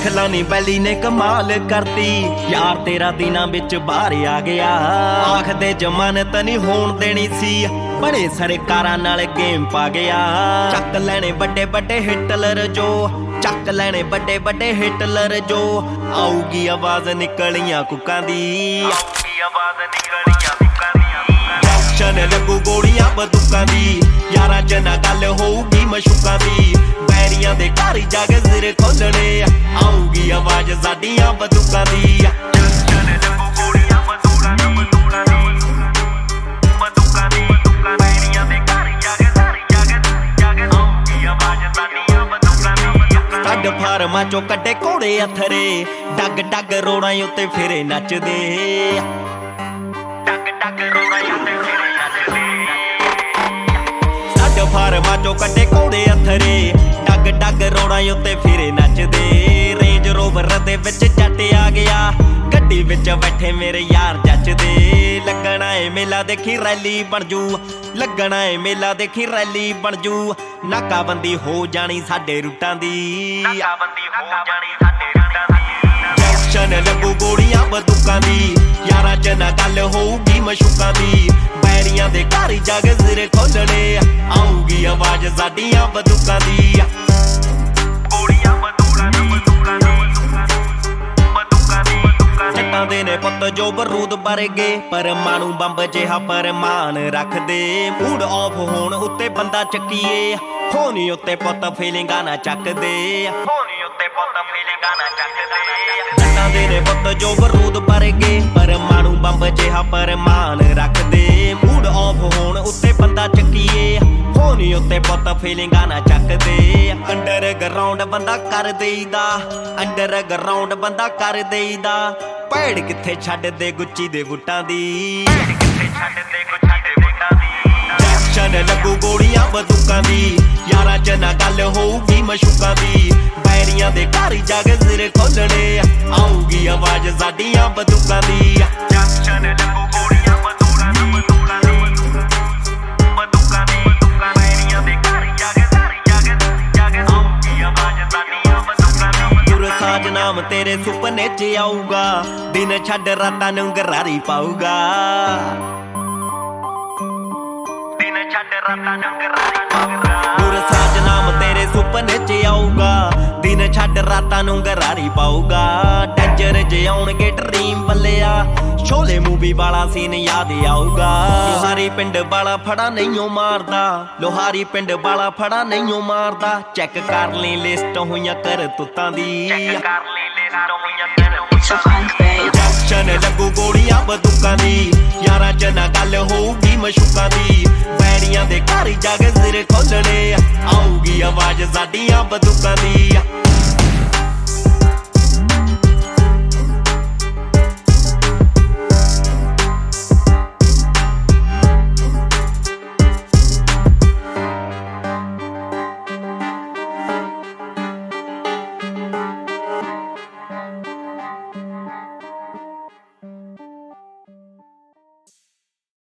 ला नी बैली ने कमाल करती यार तेरा दिना विच बाहर आ गया आखदे जमानत नहीं होण देनी सी बड़े सरकारां नाल गेम पा गया चक लैने बड़े बड़े हिटलर जो चक लैने बड़े बड़े हिटलर जो आऊगी आवाज निकलियां कुकां दी आऊगी आवाज निकलियां कुकां दी जंक्शन लगू गोलियां बंदूकां दी यारां च ना गल होऊगी मशूकां दी बैरियां दे घर जाके सिर खोलने आऊगी आवाज साडियां बंदूकां दी जंक्शन लगू गोलियां बंदूकां दी बंदूकां दी बैरियां दे घर जाके आऊगी आवाज साडियां बंदूकां दी कड फार्मां चों कड्डे घोड़े अथरे डग डग रोड़ां उत्ते फिरे नचदे डग डग रोड़ां उत्ते फिरे नचदे कड फार्मां चों कड्डे घोड़े अथरे डग डग रोड़ां उत्ते फिरे नचदे रेंज रोवर दे विच जट आ गया गड्डी विच बैठे मेरे यार जचदे लगना है मेला देखी रैली बन जू लगना है मेला देखी रैली बन जू नाकाबंदी हो जानी साडे रूटां दी नाकाबंदी हो जानी साडे रूटां दी जंक्शन लगू गोलियां बंदूकां दी यारां च ना गल होऊगी मशूकां दी बैरियां दे घर जाके सिर खोलने आऊगी आवाज साडियां बंदूकां दी गोलियां बंदूकां दी बंदूकां दी जट्टां दे ने पुत्त जो बरूद वर्गे परमाणु बंब जिहा परमान रखदे मूड ऑफ होण उत्ते बंदा चक्कीए होनी उत्ते पुत्त फीलिंगां ना चकदे होनी उत्ते पुत्त फीलिंगां ना चकदे जट्टां दे ने पुत्त जो बरूद वर्गे परमाणु बंब जिहा परमान रखदे मूड ऑफ होण उत्ते बंदा चक्कीए होनी उत्ते पुत्त फीलिंगां ना चकदे अंडरग्राउंड बंदा कर देईदा अंडरग्राउंड बंदा कर देईदा भैड़ किथे छड्ड दे गुच्ची दे बूटां दी भैड़ किथे छड्ड दे गुच्ची दे बूटां दी जंक्शन लगू गोलियां बंदूकां दी यारां च ना गल होऊगी मशूकां दी बैरियां दे घर जाके सिर खोलने आऊगी आवाज साडियां बंदूकां दी जंक्शन लगू गोलियां बंदूकां दी बंदूकां दी बैरियां दे घर जाके आऊगी आवाज साडियां बंदूकां दी गुरसाज नाम तेरे सुपने च आऊगा दिन छड्ड रातां नूं गरारी पाऊगा दिन छड्ड रातां नूं गरारी पाऊगा गुरसाज नाम तेरे सुपने च आऊगा दिन छड्ड रातां नूं गरारी पाऊगा डेंजर जे आउणगे ड्रीम बल्लिया शोले मूवी वाला सीन याद आऊगा लोहारी पिंड वाला फड़ा नहीं मारदा लोहारी पिंड वाला फड़ा नहीं मारदा चेक कर ली लिस्ट होईयां कर तुत्तां दी चेक कर ली लिस्ट होईयां कर तुत्तां दी जंक्शन लगू गोलियां बंदूकां दी यारां च ना गल होऊगी मशूकां दी बैरियां दे घर जाके सिर खोलने आऊगी आवाज साडियां बंदूकां दी